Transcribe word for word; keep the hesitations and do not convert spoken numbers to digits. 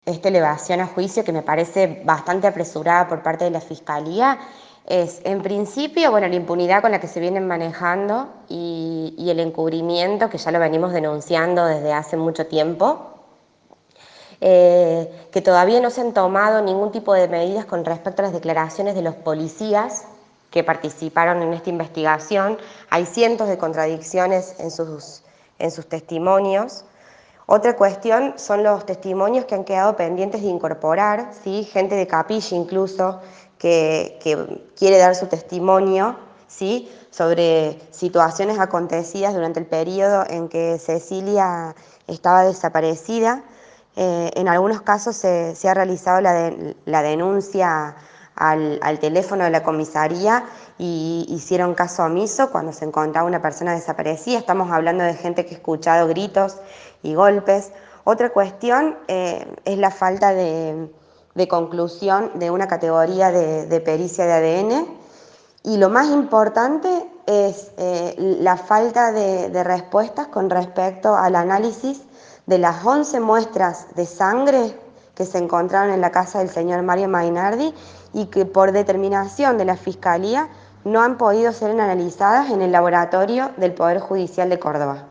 Esta elevación a juicio, que me parece bastante apresurada por parte de la Fiscalía, es, en principio, bueno, la impunidad con la que se vienen manejando y, y el encubrimiento, que ya lo venimos denunciando desde hace mucho tiempo, eh, que todavía no se han tomado ningún tipo de medidas con respecto a las declaraciones de los policías que participaron en esta investigación. Hay cientos de contradicciones en sus, en sus testimonios. Otra cuestión son los testimonios que han quedado pendientes de incorporar, ¿sí? Gente de capilla incluso que, que quiere dar su testimonio, ¿sí? Sobre situaciones acontecidas durante el periodo en que Cecilia estaba desaparecida. Eh, en algunos casos se, se ha realizado la, de, la denuncia al, al teléfono de la comisaría y hicieron caso omiso cuando se encontraba una persona desaparecida. Estamos hablando de gente que ha escuchado gritos y golpes. Otra cuestión eh, es la falta de, de conclusión de una categoría de, de pericia de A D N. Y lo más importante es eh, la falta de, de respuestas con respecto al análisis de las once muestras de sangre que se encontraron en la casa del señor Mario Mainardi y que por determinación de la Fiscalía no han podido ser analizadas en el laboratorio del Poder Judicial de Córdoba.